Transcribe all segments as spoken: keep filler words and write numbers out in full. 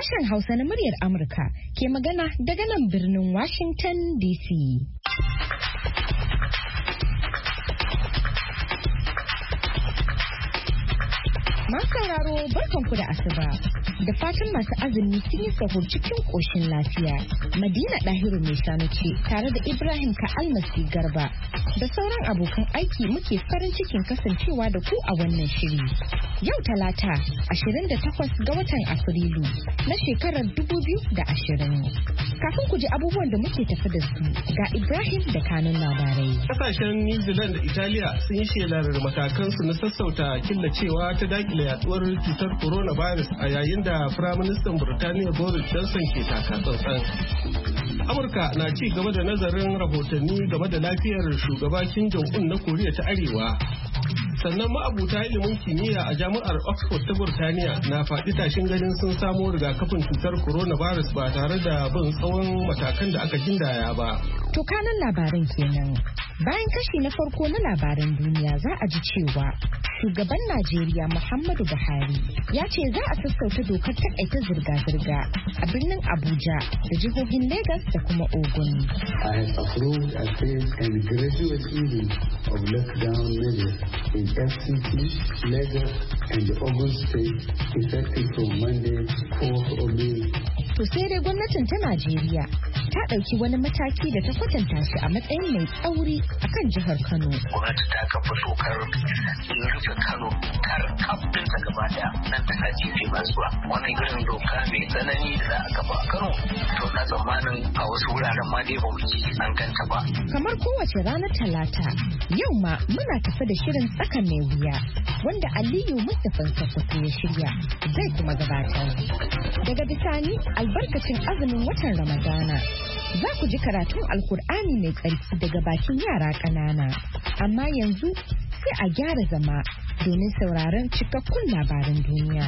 Sashen Hausa na muryar Amurka ke magana daga nan birnin Washington D C. Masu sauraro barkanku da asuba. Da fatan masu azumi sun yi sahur cikin ƙoshin lafiya. Madina Dahiru mai shanu ce tare da Ibrahim Ka'almasi Garba da sauran abokan aiki muke farin cikin kasancewa da ku a wannan shiri. Yau Talata, ashirin da takwas ga watan Afrilu na shekarar dubu biyu da ashirin. Kafin ku ji abubuwan da muke tafi da su ga Ibrahim da kanun labarai. Kasashen New Zealand da Italiya sun yi shelar matakansu na sassauta killacewa ta dakile yaduwar cutar coronavirus a yayin da Firaministan Burtaniya Boris Johnson ke taka tsantsan. Amurka na ci gaba da nazarin rahotanni game da lafiyar shugaba Kim Jong-un na Koriya ta Arewa. Sannan ma'abuta ilimin kimiyya a jami'ar Oxford ta Burtaniya na faɗi tashin ganin sun samo rigakafin cutar coronavirus ba tare da bin tsawon matakan da aka gindaya ba. To kanan labaran kenan. Bayan kashi na farko na labaran duniya za a ji cewa shugaban Najeriya Muhammadu Buhari ya ce za a sassauta dokar takaita zirga-zirga a birnin Abuja da jihohin Lagos da kuma Ogun. I have approved a phased and gradual easing of lockdown measures in F C T, Lagos and the Ogun state effective from Monday, fourth of May. To sai dai gwamnatin ta Najeriya ta ɗauki wani mataki da ta kwatanta shi a matsayin mai tsauri a kan jihar Kano. Gwamnati ta kafa dokar rufe Kano kar kafin ta gaba da nan da sati biyu masu zuwa. Wannan irin doka mai tsanani da za a kafa a Kano to na tsammanin a wasu wuraren ma dai ba mu ci an ganta ba. Kamar kowace ranar Talata, yau ma muna tafi da shirin tsaka mai wuya wanda Aliyu Mustapha Sokoto ya shirya zai kuma gabatar. Daga bisani albarkacin azumin watan Ramadana za ku ji karatun Alkur'ani mai tsarki daga bakin yara ƙanana. Amma yanzu sai a gyara zama domin sauraron cikakkun labaran duniya.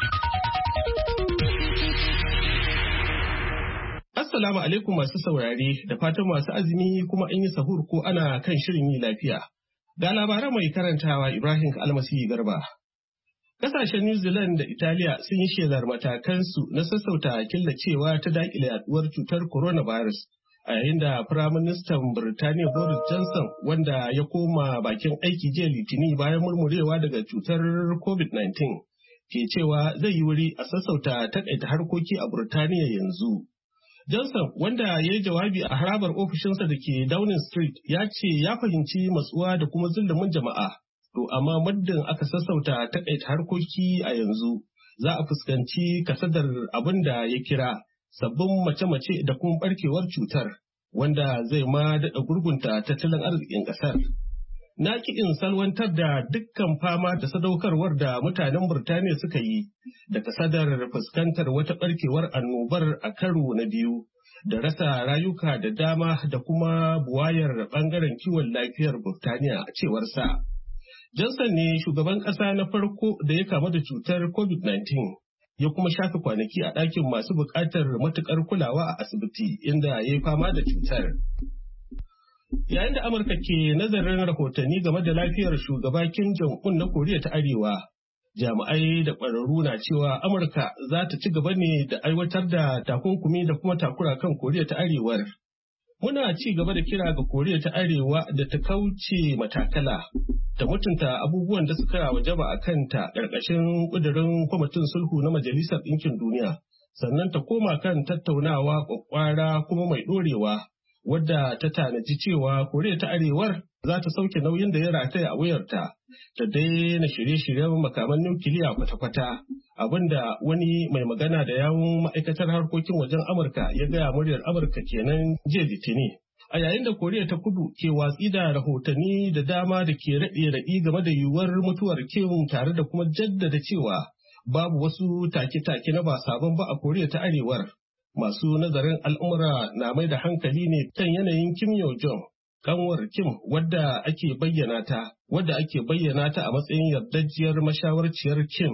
Assalamu alaikum masu saurare da fatan masu azumi kuma an yi sahur ko ana kan shirin yi lafiya. Ga labaran mai karantawa Ibrahim Almasi Garba. Kasashen New Zealand da Italiya sun yi shelar matakansu na sassauta killacewa ta dakile yaduwar cutar coronavirus a yayin da Firaministan Birtaniya Boris Johnson wanda ya koma bakin aiki jiya Litinin bayan murmurewa daga cutar covid nineteen ke cewa zai yi wuri a sassauta takaita harkoki a Birtaniya yanzu. Johnson wanda ya yi jawabi a harabar ofishinsa da ke Downing Street ya ce ya fahimci matsuwa da kuma zulumin jama'a. To amma muddin aka sassauta takaita harkoki a yanzu za a fuskanci kasadar abin da ya kira sabbin mace-mace da kuma barkewar cutar wanda zai ma daɗa gurgunta tattalin arzikin ƙasar. Na ki in salwantar da dukkan fama da sadaukarwar da mutanen Burtaniya suka yi da kasadar fuskantar wata barkewar annobar a karo na biyu da rasa rayuka da dama da kuma buwayar ɓangaren kiwon lafiyar Burtaniya a cewar sa. Johnson ne shugaban ƙasa na farko da ya kamu da cutar covid nineteen ya kuma shafe kwanaki a ɗakin masu buƙatar matuƙar kulawa a asibiti inda ya yi fama da cutar. Yayin da Amurka ke nazarin rahotanni game da lafiyar shugaba Kim Jong-un na Koriya ta Arewa, jami'ai da ƙwararru na cewa Amurka za ta ci gaba ne da aiwatar da takunkumi da kuma takura kan Koriya ta Arewar. Muna ci gaba da kira ga Koriya ta Arewa da ta kauce matakala, ta mutunta abubuwan da suka wajaba a kanta ƙarƙashin ƙudurin kwamitin sulhu na Majalisar Ɗinkin Duniya, sannan ta koma kan tattaunawa ƙwaƙwara kuma mai ɗorewa, wadda ta tanaji cewa Koriya ta Arewar za ta sauke nauyin da ya rataya a wuyarta, ta daina shirye-shiryen makaman nukiliya kwata-kwata, abinda wani mai magana da yawun ma'aikatar harkokin wajen Amurka ya gaya muryar Amurka kenan jiya Litinin. A yayin da Koriya ta Kudu ke watsi da rahotanni da dama da ke raɗe-raɗi game da yiwuwar mutuwar Kim tare da kuma jaddada cewa babu wasu take-take na ba sabon ba a Koriya ta Arewar. Masu nazarin al'umura na mai da hankali ne kan yanayin Kim Yo-jong, kanwar Kim wadda ake bayyana ta, wadda ake bayyana ta a matsayin yardajiyar mashawarciyar Kim.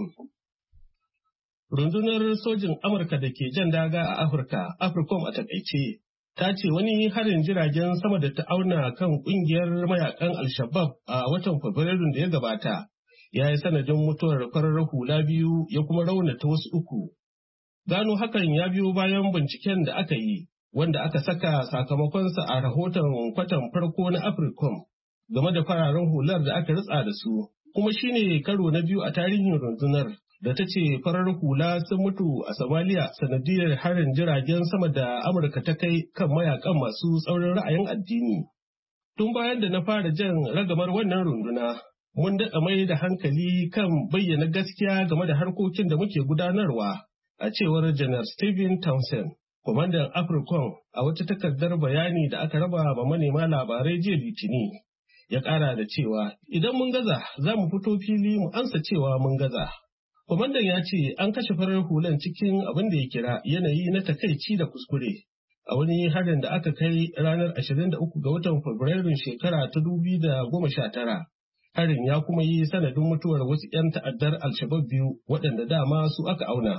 Rundunar sojin Amurka da ke jan daga a Afirka, AFRICOM a takaice, ta ce wani harin jiragen sama da ta auna kan kungiyar mayakan Al-Shabaab a watan Fabrairun da ya gabata, ya yi sanadin mutuwar farar hula biyu ya kuma raunata wasu uku. Gano hakan ya biyo bayan binciken da aka yi, wanda aka saka sakamakonsa a rahoton kwatan farko na Africom game da fararen hular da aka ritsa da su, kuma shine karo na biyu a tarihin rundunar da ta ce farar hula sun mutu a Somalia sanadiyar harin jiragen sama da Amurka ta kai kan mayakan masu tsaurin ra'ayin addini. Tun bayan da na fara jan ragamar wannan runduna, mun daɗa mai da hankali kan bayyana gaskiya game da harkokin da muke gudanarwa, a cewar Janar Stephen Townsend, kwamandan Africom, a wata takardar bayani da aka raba ma manema labarai jiya Litini. Ya ƙara da cewa idan mun gaza za mu fito fili mu ansa cewa mun gaza. Kwamandan ya ce an kashe farar hulan cikin abin da ya kira yanayi na takaici da kuskure a wani harin da aka kai ranar ashirin da uku ga watan Fabrairun shekara ta dubu biyu da goma sha tara. Harin ya kuma yi sanadin mutuwar wasu 'yan ta'addar Al-Shabab biyu waɗanda dama su aka auna.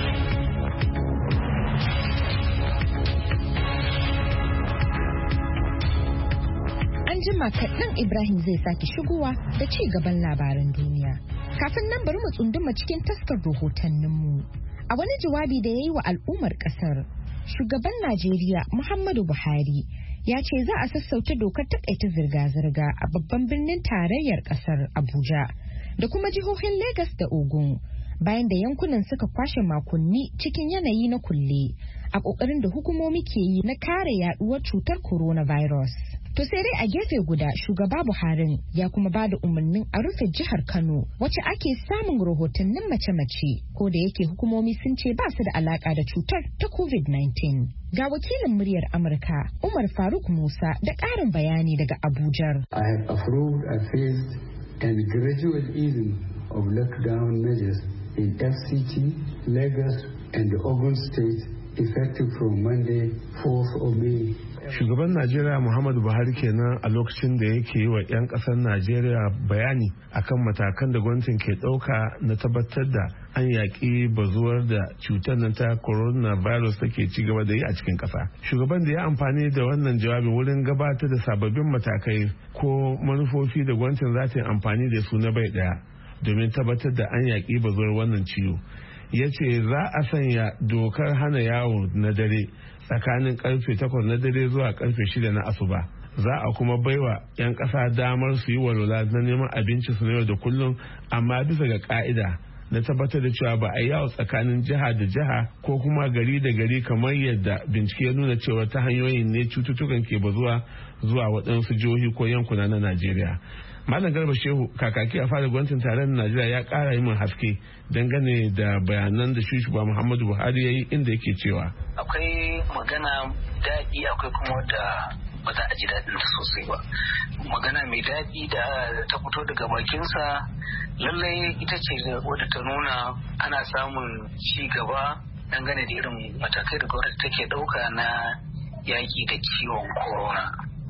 An jima kaɗan Ibrahim zai sake shigowa da ci gaban labaran duniya. Kafin nan bari mu tsunduma cikin taskar rahotanninmu. A wani jawabi da ya yi wa al'ummar ƙasar, shugaban Najeriya Muhammadu Buhari ya ce za a sassauta dokar takaita zirga-zirga a babban birnin tarayyar ƙasar Abuja da kuma jihohin Legas da Ogun, bayan da yankunan suka kwashe makonni cikin yanayi na kulle a ƙoƙarin da hukumomi ke yi na kare yaduwar cutar coronavirus. To sai dai a gefe guda shugaba Buhari ya kuma ba da umarnin a rufe jihar Kano wacce ake samun rahotannin mace-mace, ko da yake hukumomi sun ce ba su da alaka da cutar ta covid nineteen. Ga wakilin muryar Amurka Umar Faruk Musa da ƙarin bayani daga Abuja. I have approved a phased and gradual easing of lockdown measures in F C T, Lagos and the Ogun State effective from Monday, fourth of May. Shugaban Najeriya Muhammadu Buhari kenan a lokacin da yake yi wa 'yan ƙasar Najeriya bayani akan matakan da gwamnatin ke ɗauka na tabbatar da an yaƙi bazuwar da cutar nan ta coronavirus take ci gaba da yi a cikin ƙasa. Shugaban da ya amfani da wannan jawabi wurin gabatar da sababbin matakai ko manufofi da gwamnatin za ta yi amfani da su na bai ɗaya domin tabbatar da an yaƙi bazuwar wannan ciwo. Ya ce za a sanya dokar hana yawo na dare tsakanin karfe takwas na dare zuwa karfe shida na asuba. Za a kuma baiwa 'yan ƙasa damar su yi walwala na neman abinci su na yau da kullum, amma bisa ga ka'ida na tabbatar da cewa ba a yi yawo tsakanin jiha da jiha ko kuma gari da gari kamar yadda bincike ya nuna cewa ta hanyoyin ne cututtukan ke bazuwa zuwa waɗansu jihohi ko yankuna na Najeriya. Malam Garba Shehu, kakaki a fara gwamnatin tarayyar Najeriya, ya kara yi min haske dangane da bayanan da shugaba Muhammadu Buhari ya yi, inda yake cewa akwai magana daɗi akwai kuma wadda ba za a ji daɗin ta sosai ba. Magana mai daɗi da ta fito daga bakinsa lallai ita ce wadda ta nuna ana samun ci gaba dangane da irin matakai da gwamnati take ɗauka na yaƙi da ciwon corona.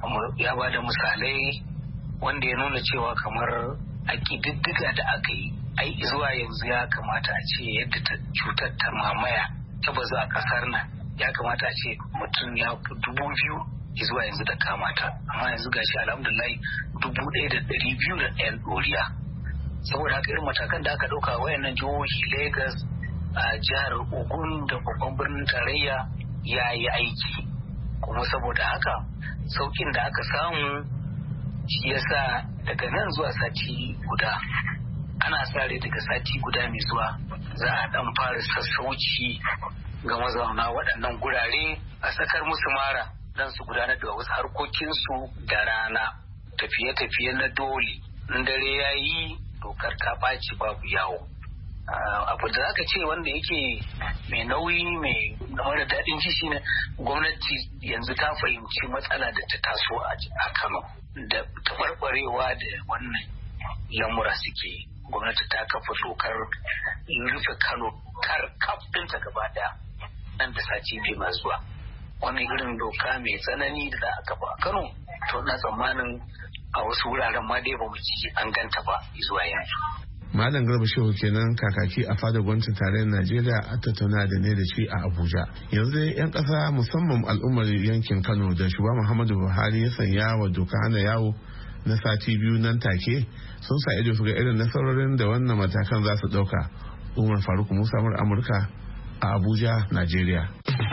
Ya ba da misalai wanda ya nuna cewa kamar a ƙididdiga da aka yi ai zuwa yanzu ya kamata a ce yadda cutar ta mamaya ta bazu a ƙasar nan ya kamata a ce mutum ya fi dubu biyu zuwa yanzu da kamata, amma yanzu gashi alhamdulillah dubu ɗaya da ɗari biyu da ɗayan ɗoriya. Saboda haka irin matakan da aka ɗauka wayannan jihohi Lagos, a jihar Ogun da babban birnin tarayya ya yi aiki, kuma saboda haka saukin da aka samu shi yasa daga nan zuwa sati guda ana sare daga sati guda mai zuwa za a dan fara sassauci ga mazauna waɗannan gurare a sakar musu mara don su gudanar da wasu harkokinsu da rana, tafiye-tafiye na dole. In dare ya yi dokar ta ɓaci babu yawo. Abu da zaka ce wanda yake mai nauyi mai mara daɗin ji shine gwamnati yanzu ta fahimci matsala da ta taso a Kano da tabarbarewa da wannan lamura suke. Gwamnati ta kafa dokar rufe Kano kar kafinta gaba daya nan da sati biyu masu zuwa. Wani irin doka mai tsanani da za a kafa a Kano, to na tsammanin a wasu wuraren ma dai ba mu ci an ganta ba zuwa yanzu. Malam Garba Shehu kenan kakaki a fadar gwamnatin tarayyar Najeriya a tattauna da ne da shi a Abuja. Yanzu dai 'yan ƙasa musamman al'ummar yankin Kano da shugaba Muhammadu Buhari ya sanya wa doka hana yawo na sati biyu nan take sun sa ido su ga irin nasarorin da wannan matakan za su ɗauka. Umar Faruk Musa, Amurka, a Abuja, Najeriya.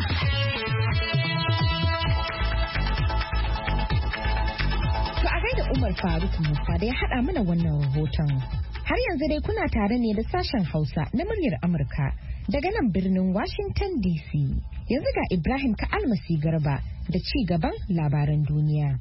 To a gaida Umar Faruk Musa da ya haɗa mana wannan rahoton. Har yanzu dai kuna tare ne da sashen Hausa na muryar Amurka daga nan birnin Washington D C. Yanzu ga Ibrahim Ka'almasi Garba da ci gaban labaran duniya.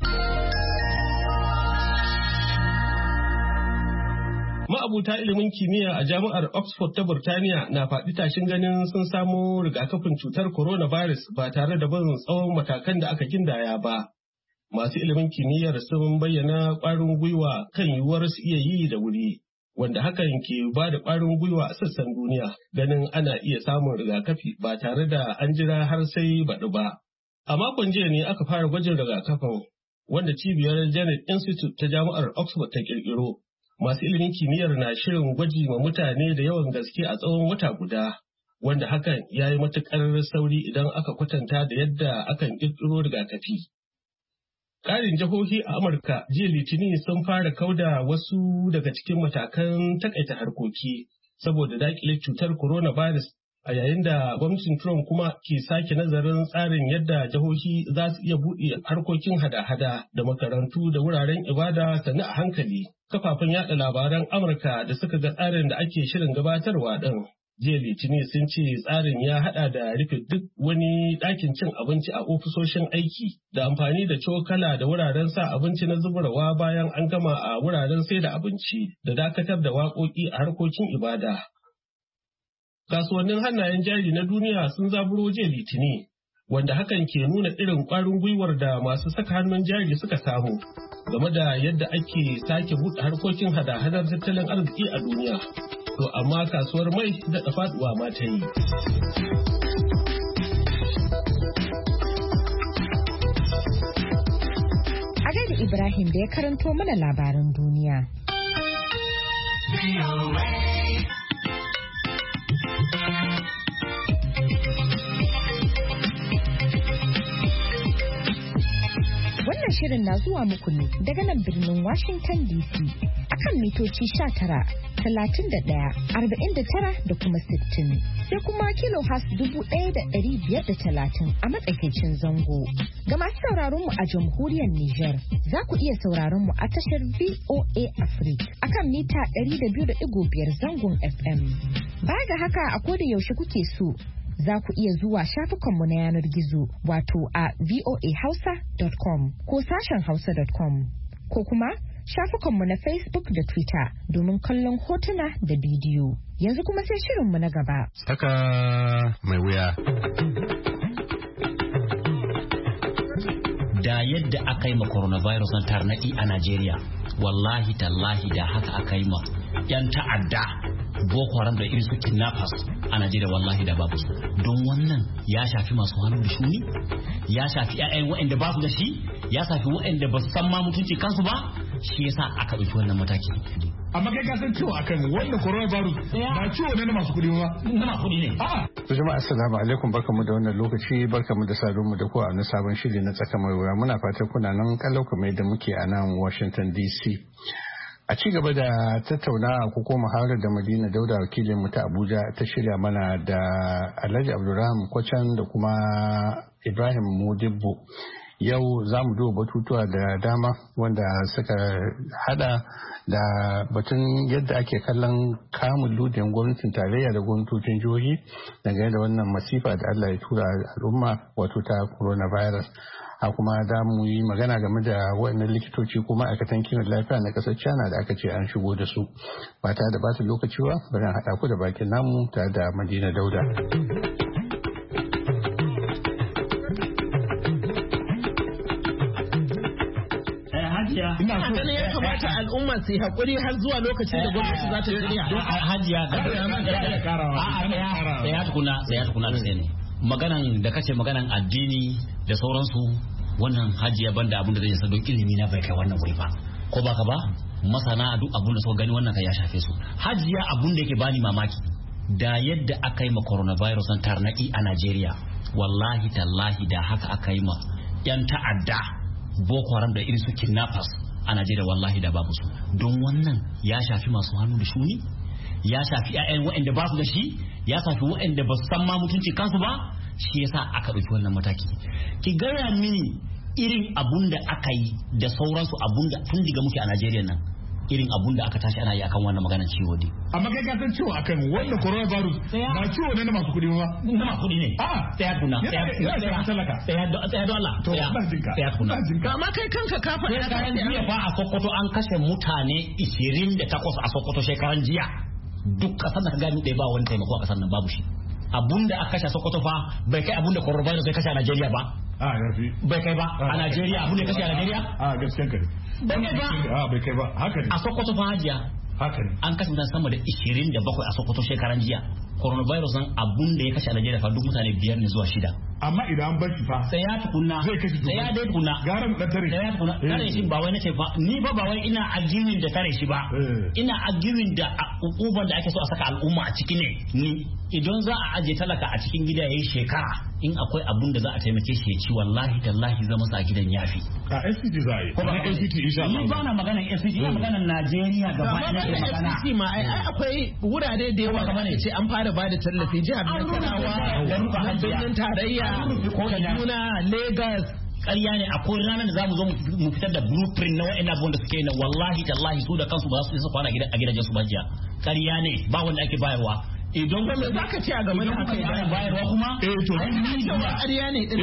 Ma'abuta ilimin kimiyya a jami'ar Oxford ta Burtaniya na faɗi tashin ganin sun samo rigakafin cutar coronavirus ba tare da bin tsawon matakan da aka gindaya ba. Masu ilimin kimiyyar sun bayyana ƙwarin gwiwa kan yiwuwar su iya yi da wuri, wanda hakan ke ba da ƙwarin gwiwa a sassan duniya ganin ana iya samun rigakafi ba tare da an jira har sai baɗi ba. A makon jiya ne aka fara gwajin rigakafin wanda cibiyar Janet Institute ta jami'ar Oxford ta ƙirƙiro. Masu ilimin kimiyyar na shirin gwaji ma mutane da yawan gaske a tsawon wata guda, wanda hakan ya yi matuƙar sauri idan aka kwatanta da yadda akan ƙirƙiro rigakafi. Ƙarin jihohi a Amurka jiya Litinin sun fara kauda wasu daga cikin matakan takaita harkoki saboda daƙile cutar coronavirus a yayin da gwamnatin Trump kuma ke sake nazarin tsarin yadda jihohi za su iya buɗe harkokin hada-hada da makarantu da wuraren ibada sannu a hankali. Kafafen yada labaran Amurka da suka ga tsarin da ake shirin gabatarwa ɗin jiya Litinin sun ce tsarin ya haɗa da rufe duk wani ɗakin cin abinci a ofisoshin aiki da amfani da cokala da wuraren sa abinci na zubarwa bayan an gama a wuraren sai da abinci da dakatar da waƙoƙi a harkokin ibada. Kasuwannin hannayen jari na duniya sun zaburo jiya Litinin, wanda hakan ke nuna irin ƙwarin gwiwar da masu saka hannun jari suka samu game da yadda ake sake buɗe harkokin hada-hadar tattalin arziki a duniya. To amma kasuwar mai da faɗuwa ma ta yi. A gaida Ibrahim da ya karanto mana labaran duniya. Wannan shirin na zuwa muku ne daga nan birnin Washington D C akan mitoci sha tara, talatin da ɗaya, arba'in da tara da kuma sittin. Sai kuma kilohas dubu ɗaya da ɗari biyar da talatin a matsakaicin zango. Ga masu sauraron mu a jamhuriyar Nijar, za ku iya sauraron mu a tashar V O A Africa akan mita ɗari da biyu da ɗigo biyar zangon F M. Baya ga haka a koda yaushe kuke so, za ku iya zuwa shafukanmu na yanar gizo wato a voa hausa dot com ko sashen hausa dot com ko kuma shafukanmu na Facebook da Twitter domin kallon hotuna da bidiyo. Yanzu kuma sai shirinmu na gaba. Saka mai wuya. Da yadda aka yi ma coronavirus na tarnaƙi a Najeriya, wallahi tallahi da haka aka yi ma 'yan ta'adda Boko Haram da irin su kidnappers a Najeriya, wallahi da babu su. Don wannan ya shafi masu hannu da shuni, ya shafi 'ya'yan waɗanda ba su da shi, ya shafi waɗanda ba su san ma mutunci kansu ba, shi yasa aka ɗauki wannan mataki. Amma kai ka san ciwo akan wannan coronavirus ba ciwo ne na masu kuɗi ba, na masu kuɗi ne. A'a. To jama'a assalamu alaikum, barkamu da wannan lokaci, barkamu da saduwa mu da ku a wani sabon shiri na tsaka mai wuya. Muna fatan kuna nan kalau kamar yadda muke a nan Washington D C. A ci gaba da tattaunawa ko kuma muhawarar da Madina Dauda wakilin mu ta Abuja ta shirya mana da Alhaji Abdulrahman Kwacan da kuma Ibrahim Modibbo. Yau za mu duba batutuwa da dama wanda suka hada da batun yadda ake kallon kamun ludin gwamnatin tarayya da gwamnatocin jihohi dangane da wannan masifa da Allah ya tura al'umma wato ta coronavirus. A kuma da mu yi magana game da waɗannan likitoci ko ma'aikatan kiwon lafiya na ƙasar China da aka ce an shigo da su. Ba tare da bata lokaci ba, bari in haɗa ku da bakin namu tare da Madina Dauda. Ina so ganin ya kamata al'umma su yi haƙuri har zuwa lokacin da gwamnati za ta shirya. Hajiya da ya tukuna da ya tukuna da sai ne. Maganan da kace maganan addini da sauransu, wannan hajiya banda abin da zai sa don ilimi na bai kai wannan wuri ba, ko baka ba masana duk abin da suka gani wannan kai ya shafe su. Hajiya abin da yake bani mamaki da yadda aka yi ma coronavirus na tarnaki a Najeriya, wallahi tallahi da haka aka yi ma 'yan ta'adda Boko Haram da irin su kidnappers a Najeriya, wallahi da babu su. Don wannan ya shafi masu hannu da shuni, ya shafi 'ya'yan waɗanda ba su da shi, ya shafi waɗanda ba su san ma mutunci kansu ba, shi yasa aka ɗauki wannan mataki. Ki gaya mini irin abun da aka yi da sauransu abun da tun diga muke a Najeriya nan irin abun da aka tashi ana yi akan wannan maganar ciwo dai. Amma kai ka san ciwo akan wannan coronavirus ba ciwo ne na masu kuɗi ba. Na masu kuɗi ne. Ah, tsaya kuna. Tsaya tsaya talaka. Tsaya tsaya don Allah. To ba jinka. Tsaya kuna. Amma kai kanka ka faɗa shekaran jiya fa a Sokoto an kashe mutane ishirin da takwas a Sokoto shekaran jiya. Duk kasar da ka gani ɗaya ba wani taimako a kasar nan babu shi. Abun da aka kashe a Sokoto fa bai kai abun da coronavirus zai kashe a Najeriya ba. Ah, yafi. Bai kai ba a Najeriya abun da kashe a Najeriya? Ah, gaskiya kai. Bai kai ba. Ah, bai kai ba. Haka ne. A Sokoto fa hajiya. Haka ne. An kashe mutane sama da ishirin da bakwai a Sokoto shekaran jiya. Coronavirus nan abun da ya kashe a Najeriya fa duk mutane biyar ne zuwa shida. Amma idan an bar shi fa sai ya tukunna zai kashe sai ya dai tukunna garan da tare sai ya tukunna tare shi ba wai nace fa ni ba ba wai ina agirin da tare shi ba ina agirin da ukuban da ake so a saka al'umma a ciki ne ni idan za a aje talaka a cikin gida yayin shekara in akwai abun da za a taimake shi ya ci wallahi tallahi zama sa gidan yafi a S P T za a yi kuma S P T insha Allah ni ba na magana S P T ina magana Najeriya gaba ɗaya magana S P T ma ai akwai wurare da yawa kamar ne ce an fara bada tallafi jihar Nasarawa da birnin tarayya Kaduna, Lagos. Ƙarya ne akwai ranar da zamu zo mu fitar da blueprint na wa'annan abubuwan da suke na wallahi tallahi su da kansu ba su isa kwana a gidajen su bajiya. Ƙarya ne ba wanda ake bayarwa. Idan kuma za ka ce a game da aka yi bayarwa kuma eh to ni cewa ƙarya ne din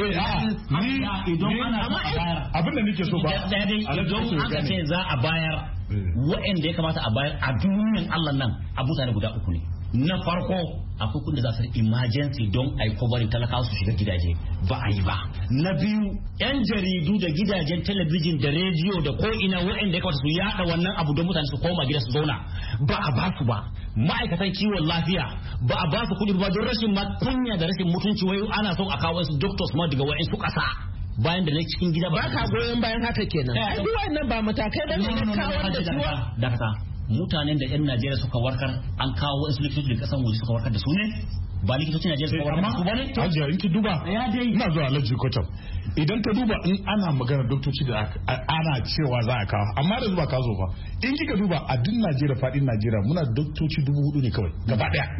idan ana bayar abin da nake so ba idan aka ce za a bayar wa'anda ya kamata a bayar a duniyan Allah nan a mutane guda uku ne. Na farko akwai kudin da za su emergency don a yi kobarin talakawa su shiga gidaje ba a yi ba. Na biyu yan jaridu da gidajen talabijin da rediyo da ko'ina waɗanda ya kamata su yada wannan abu don mutane su koma gida su zauna ba a ba su ba. Ma'aikatan kiwon lafiya ba a ba su kuɗi ba don rashin kunya da rashin mutunci wai ana son a kawo wasu doctors ma daga wa'in su ƙasa. Bayan da na cikin gida ba ka goyon bayan haka kenan. Duk wannan ba matakai da ne na kawo da ciwo. Dakata. Mutanen da 'yan Najeriya suka warkar an kawo wasu likitoci da kasan waje suka warkar da su ne ba likitocin Najeriya suka warkar da su bane to ajiya in ki duba ina zuwa Alhaji Kotam idan ka duba in ana magana doktoci da ana cewa za a kawo amma da zuba ka zo fa in kika duba a duk Najeriya fadin Najeriya muna doktoci dubu hudu ne kawai gaba daya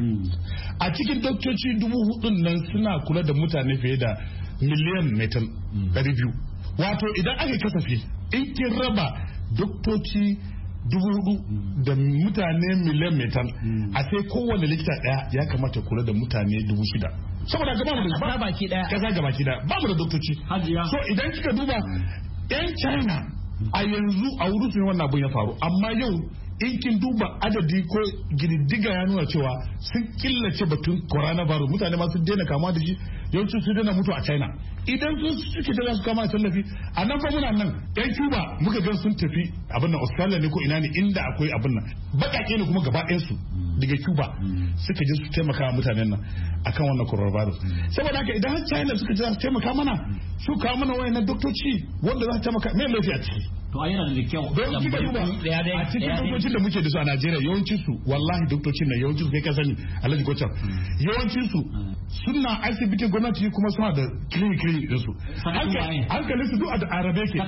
a cikin doktoci dubu hudun nan suna kula da mutane fiye da miliyan metan ɗari biyu wato idan aka kasafi in kin raba doktoci dubu hudu da mutane miliyan metan a sai kowane likita daya ya kamata kula da mutane dubu shida saboda gaba mu da ba baki daya kasa gaba ki daya ba mu da doktoci so idan kika duba yan China a yanzu a wurin su wannan abun ya faru amma yau in kin duba adadi ko gididdiga ya nuna cewa sun killace batun coronavirus mutane ma sun daina kama da shi yawanci su daina mutu a China idan sun suke da su kama tallafi a nan fa muna nan yan Cuba muka ga sun tafi abin nan Australia ne ko ina ne inda akwai abin nan bakake ne kuma gaba ɗayan su daga Cuba suka je su taimaka mutanen nan akan wannan coronavirus saboda haka idan China suka je su taimaka mana su kawo mana wayannan doktoci wanda za su taimaka me laifi a ciki to ai yana da kyau don kika duba a cikin dokokin da muke da su a Najeriya yawancin su wallahi doktocin nan yawancin su kai ka sani Alhaji Kocham yawancin su suna asibitin gwamnati kuma suna da clinic clinic din su hankalin su duk a arabe ke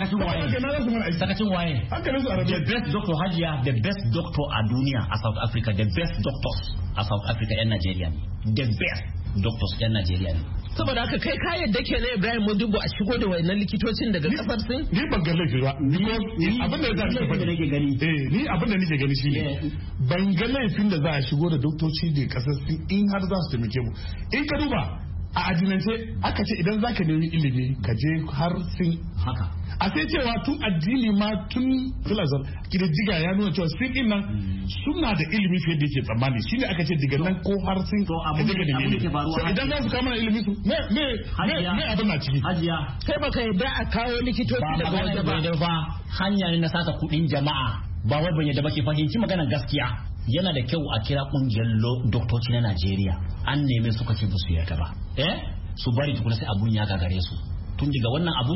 sakacin waye hankalin su arabe the best doctor Hajiya the best doctor a duniya a South Africa the best doctors a South Africa yan Najeriya ne the best doctors yan Najeriya ne saboda haka kai ka yadda ke na Ibrahim Modibo a shigo da wayannan likitocin daga kasar Sin ni ban ga laifi ba abin da za ka nake gani eh ni abin da nake gani shine ban ga laifin da za a shigo da doktoci da kasar Sin in har za su taimake mu in ka duba a addinance aka ce idan zaka nemi ilimi ka je har Sin haka a sai cewa tun addini ma tun filazar kididdiga ya nuna cewa Sin din nan suna da ilimi fiye da yake tsammani shine aka ce diga nan ko har Sin to abin da ke faruwa idan za su kama ilimi su me me me abin na ciki Hajiya kai baka yadda a kawo likitoci daga waje ba ba hanya ne na sata kudin jama'a ba wai ban yadda ba ke fahimci maganar gaskiya yana da kyau a kira kungiyar doktoci na Najeriya an neme suka ce ba su yarda ba eh su bari tukuna sai abun ya gagare su tun daga wannan abun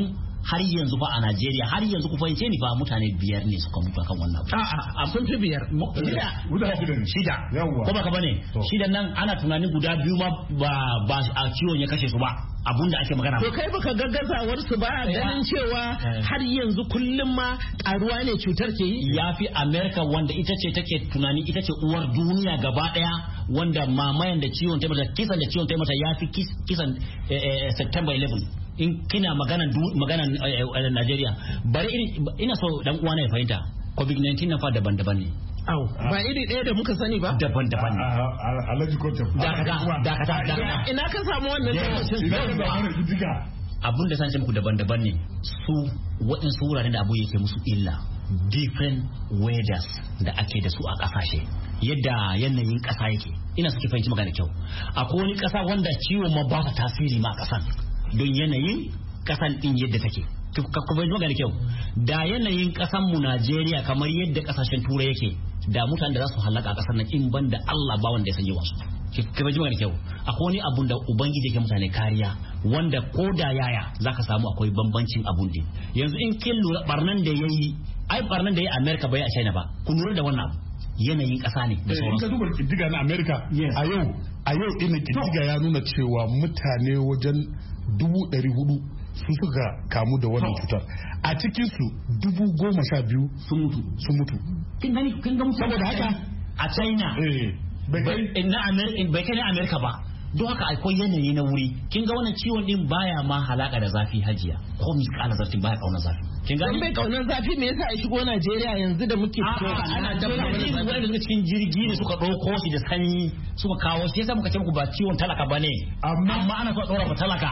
har yanzu fa a Najeriya har yanzu ku fahimce ni ba mutane biyar ne suka mutu akan wannan abu. A'a sun fi biyar. Shida. Shida. Ko ba ka bane? Shidan nan ana tunanin guda biyu ma ba ba a ciwon ya kashe su ba. Abun da ake magana. To kai baka gaggazawar su ba ganin cewa har yanzu kullum ma karuwa ne cutar ke yi? Yafi America wanda ita ce take tunani ita ce uwar duniya gaba daya wanda mamayan da ciwon ta mata kisan da ciwon ta mata yafi kisan September eleventh. In kina maganan maganan Najeriya bari ina so dan uwa na ya fahimta covid nineteen na fa daban-daban ne. Au, ba iri ɗaya da muka sani ba? Daban-daban ne. Alhaji Kotun. Dakata, dakata, dakata. Ina ka samu wannan tabbacin? Abun da san muku daban-daban ne. Su waɗansu wuraren da abu yake musu illa. Different weathers da ake da su a ƙasashe. Yadda yanayin ƙasa yake. Ina suke fahimci magana kyau. Akwai wani ƙasa wanda ciwon ma ba ta tasiri ma ƙasan. Don yanayin ƙasan ɗin yadda take. Ka kuma magana kyau. Da yanayin ƙasan mu Najeriya kamar yadda ƙasashen Turai yake. Da mutane da za su halaka a kasar nan in ban da Allah ba wanda ya sanye wasu ka ji da kyau akwai wani abun da ubangiji yake mutane kariya wanda ko da yaya zaka samu akwai bambancin abun din yanzu in kin lura barnan da yayi ai barnan da yayi America bai a China ba ku lura da wannan abu yanayin kasa ne da sauransu ka duba kiddiga na America a yau a yau ina kiddiga ya nuna cewa mutane wajen dubu ɗari hudu su suka kamu da wannan cutar a cikin su dubu goma sha biyu sun mutu sun mutu kin gani kin ga saboda haka a China bai na America bai kai na America ba don haka akwai yanayi na wuri kin ga wannan ciwon din baya ma halaka da zafi hajiya ko miskala zafi baya kauna zafi kin ga bai kauna zafi me yasa ya shigo Najeriya yanzu da muke fito ana tabbata wani daga cikin jirgi ne suka dauko shi da sanyi suka kawo shi yasa muka ce muku ba ciwon talaka bane amma ana so a dora ba talaka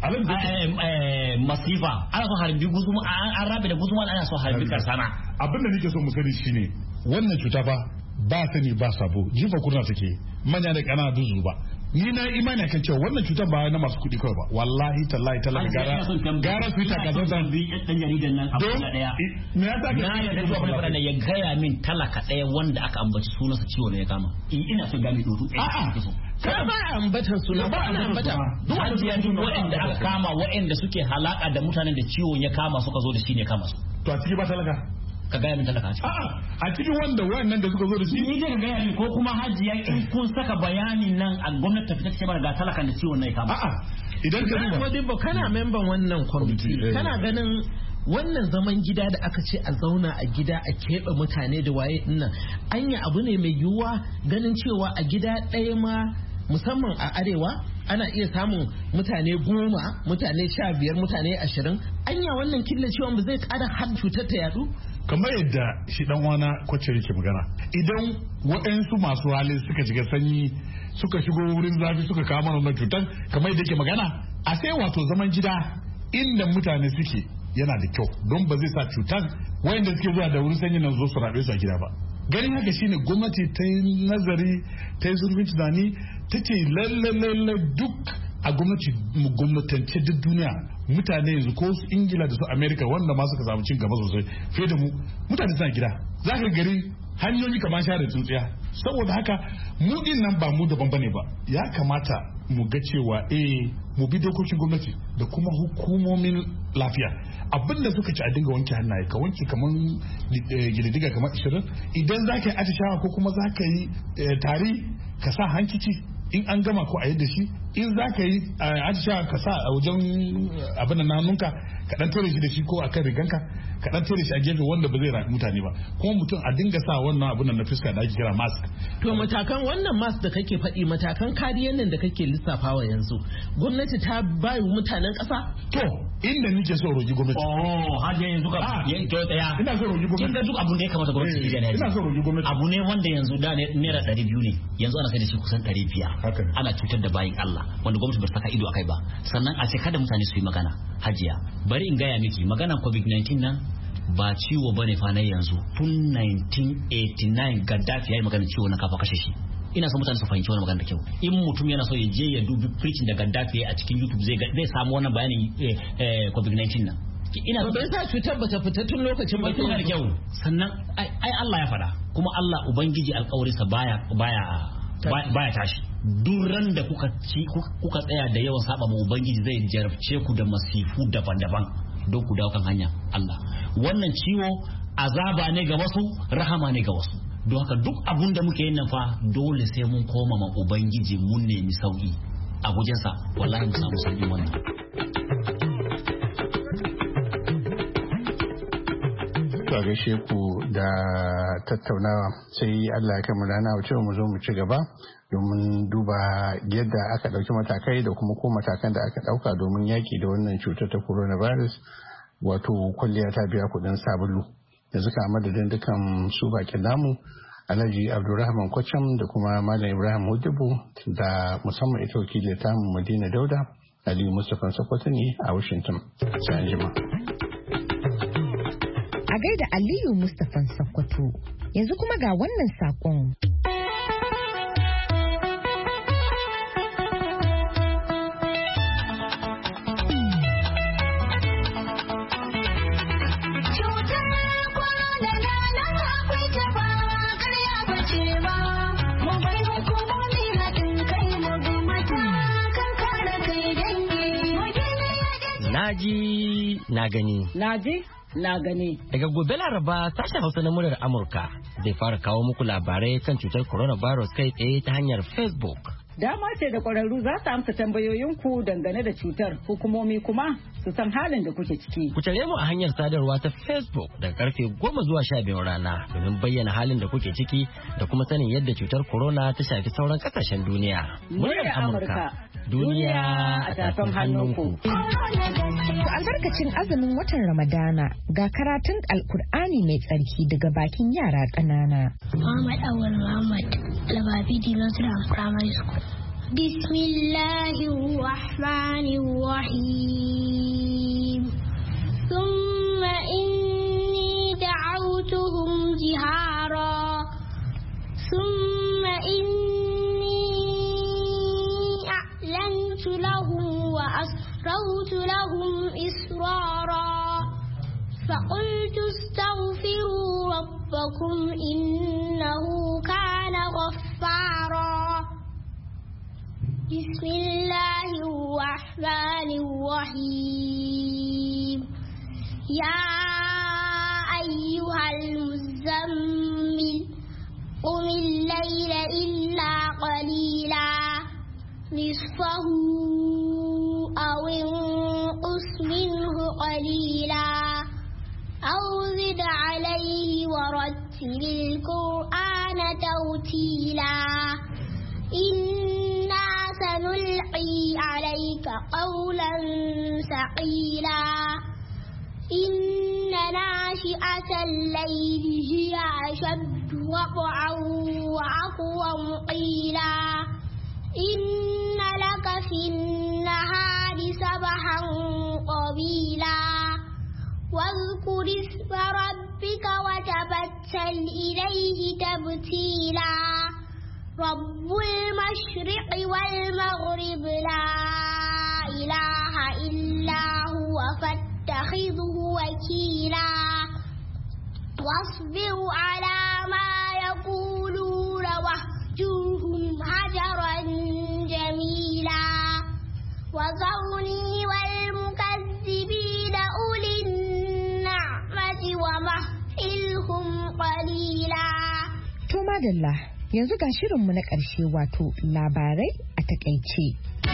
masifa ana so harbi guzuma an rabe da guzuma ana so harbi karsana abin da nake so mu sani shine wannan cuta fa ba sani ba sabo jifa kurna take manya da kana duzu ba ni na imani kan cewa wannan cutar ba na masu kuɗi kawai ba wallahi tallahi tallahi gara gara su ta kaza zan bi dan jaridan nan abu da daya me ya saka na ya da zuwa fara ya gaya min talaka daya wanda aka ambaci sunansa ciwo ne ya kama ina so gami dodo a'a ka ba ambatan suna ba ana ambata duk wanda duk waɗanda aka kama waɗanda suke halaka da mutanen da ciwon ya kama suka zo da shi ne kama su to a ciki ba talaka ka gaya min talaka a'a a cikin wanda wayannan da suka zo da shi ni zai gaya min ko kuma hajiya in kun saka bayanin nan a gwamnati ta fita ce ga talakan da ciwon ne kama a'a idan ka duba kana memban wannan kwamiti kana ganin wannan zaman gida da aka ce a zauna a gida a keɓe mutane da waye dinnan anya abu ne mai yiwuwa ganin cewa a gida ɗaya ma musamman a arewa ana iya samun mutane goma mutane sha biyar mutane ashirin anya wannan killacewan ba zai ƙara har cutar ta yadu kamar yadda shi dan wana kwace yake magana idan waɗansu masu hali suka shiga sanyi suka shigo wurin zafi suka kawo mana wannan cutar kamar yadda yake magana a sai wato zaman gida inda mutane suke yana da kyau don ba zai sa cutar wayanda suke zuwa da wurin sanyi nan zo su rabe su a gida ba ganin haka shine gwamnati ta yi nazari ta yi zurfin tunani ta ce lalle lalle duk a gwamnati gwamnatance duk duniya mutane yanzu ko su ingila da su america wanda ma suka samu cin gaba sosai fiye da mu mutane suna gida za ka gari hanyoyi kamar share tsuntsiya saboda haka mu din nan ba mu daban bane ba ya kamata mu ga cewa eh mu bi dokokin gwamnati da kuma hukumomin lafiya abinda suka ci a dinga wanke hannaye ka wanke kaman gididiga kamar ishirin idan za ka yi atishawa ko kuma za ka yi tari ka sa hankici in an gama ko a yadda shi in za ka yi atishawa ka sa a wajen abin da na hannunka ka dan tore shi da shi ko a kan riganka ka dan tore shi a gefe wanda ba zai rafi mutane ba kuma mutum a dinga sa wannan abin na fuska da ake kira mask to matakan wannan mask da kake faɗi matakan kariyar nan da kake lissafawa yanzu gwamnati ta bayu mutanen ƙasa to inda nake so roki gwamnati oh haje yanzu ka ya to tsaya ina so roki gwamnati kin ga duk abun da ya kamata gwamnati ta yi ina so roki gwamnati abu ne wanda yanzu da naira ɗari biyu ne yanzu ana sai da shi kusan ɗari biyar ana cutar da bayin Allah wanda gwamnati ba ta saka ido akai ba sannan a ce kada mutane su yi magana hajiya bari in gaya miki maganan covid nineteen nan ba ciwo bane fa na yanzu tun nineteen eighty-nine Gaddafi ya yi maganar ciwo na kafa kashe shi ina so mutane su fahimci wannan magana da kyau in mutum yana so ya je ya dubi preaching da Gaddafi a cikin YouTube zai zai samu wannan bayanin covid nineteen nan ina bai sa cutar bata fita tun lokacin ba tun da kyau sannan ai Allah ya faɗa kuma Allah ubangiji alƙawarinsa baya baya baya tashi duran da kuka ci kuka tsaya da yawan saba ma ubangiji zai jarabce ku da masifu daban-daban don ku dawo kan hanya Allah. Wannan ciwo azaba ne ga wasu, rahama ne ga wasu. Don haka duk abun da muke yin nan fa dole sai mun koma ma ubangiji mun nemi sauki a gujensa, wallahi mu samu sauki wannan. To gaishe ku da tattaunawa, sai Allah ya kai mu rana wuce mu zo mu ci gaba domin duba yadda aka ɗauki matakai da kuma ko matakan da aka ɗauka domin yaki da wannan cutar ta coronavirus, wato kwalliya ta biya kuɗin sabulu. Da suka madadin dukan su bakin namu Alhaji Abdulrahman Kwacham da kuma Malam Ibrahim Hudubu da musamman ita wakilin tamu Madina Dauda, Aliyu Mustapha Sokoto ne a Washington. Sai an jima. A gaida Aliyu Mustapha Sokoto. Yanzu kuma ga wannan sakon. Naji na gani. Naji na gani. Daga gobe Laraba sashen Hausa na muryar Amurka zai fara kawo muku labarai kan cutar coronavirus kai tsaye ta hanyar Facebook. Dama ce da ƙwararru za su amsa tambayoyinku dangane da cutar, hukumomi kuma su san halin da kuke ciki. Ku tare mu a hanyar sadarwa ta Facebook daga karfe goma zuwa sha biyar rana domin bayyana halin da kuke ciki da kuma sanin yadda cutar corona ta shafi sauran kasashen duniya. Muryar Amurka, duniya a tafin hannunku. Albarkacin azumin watan Ramadana ga karatun Alkur'ani mai tsarki daga bakin yara ƙanana. Muhammad Awal Muhammad, Lababi Dinasira Primary School. بسم الله الرحمن الرحيم ثم إني دعوتهم جهارا ثم إني أعلنت لهم وأسررت لهم إسرارا فقلت استغفروا ربكم إنه كان غفارا بسم الله الرحمن الرحيم يا أيها المزمل قم الليل إلا قليلا نصفه أو انقص منه قليلا أو زد عليه ورتل القرآن ترتيلا إنا سنلقي عليك قولا ثقيلا إن ناشئة الليل هي أشد وقعا وأقوم قيلا إن لك في النهار سبحا طويلا واذكر اسم ربك وتبتل إليه تبتيلا رب المشرق والمغرب لا إله إلا هو فاتخذه وكيلا واصبر على ما يقولون واهجرهم هجرا جميلا وذرني والمكذبين أولي النعمة ومهلهم قليلا. Yanzu ga shirinmu na ƙarshe wato labarai a takaice.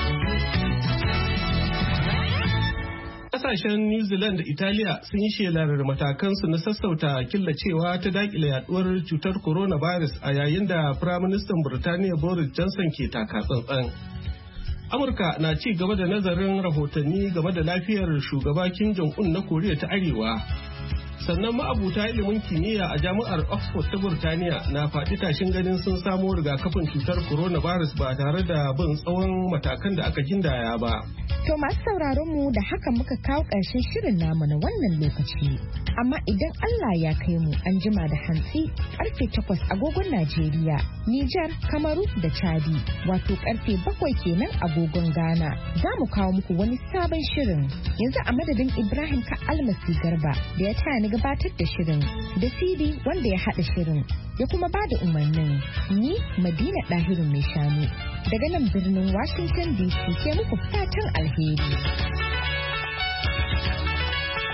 Ƙasashen New Zealand da Italiya sun yi shelar matakansu na sassauta killacewa ta daƙile yaduwar cutar coronavirus a yayin da Firaministan Birtaniya Boris Johnson ke taka tsantsan. Amurka na ci gaba da nazarin rahotanni game da lafiyar shugaba Kim Jong-un na Koriya ta Arewa. Sannan ma'abuta ilimin kimiyya a jami'ar Oxford ta Burtaniya na faɗi tashin ganin sun samo rigakafin cutar coronavirus ba tare da bin tsawon matakan da aka gindaya ba. To masu sauraron mu da haka muka kawo ƙarshen shirin namu na wannan lokaci. Amma idan Allah ya kai mu an jima da hantsi karfe takwas agogon Najeriya, Nijar, Kamaru da Chadi, wato karfe bakwai kenan agogon Ghana. Za mu kawo muku wani sabon shirin. Yanzu a madadin Ibrahim ka almasi Garba da ya taya ni gabatar da shirin, da Sidi wanda ya haɗa shirin ya kuma ba da umarnin. Ni Madina Dahiru mai shanu daga nan birnin Washington D C ke muku fatan alheri.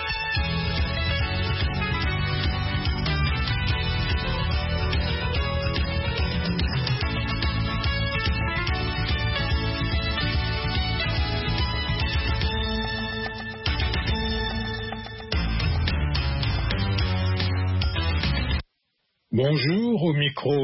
Bonjour, au micro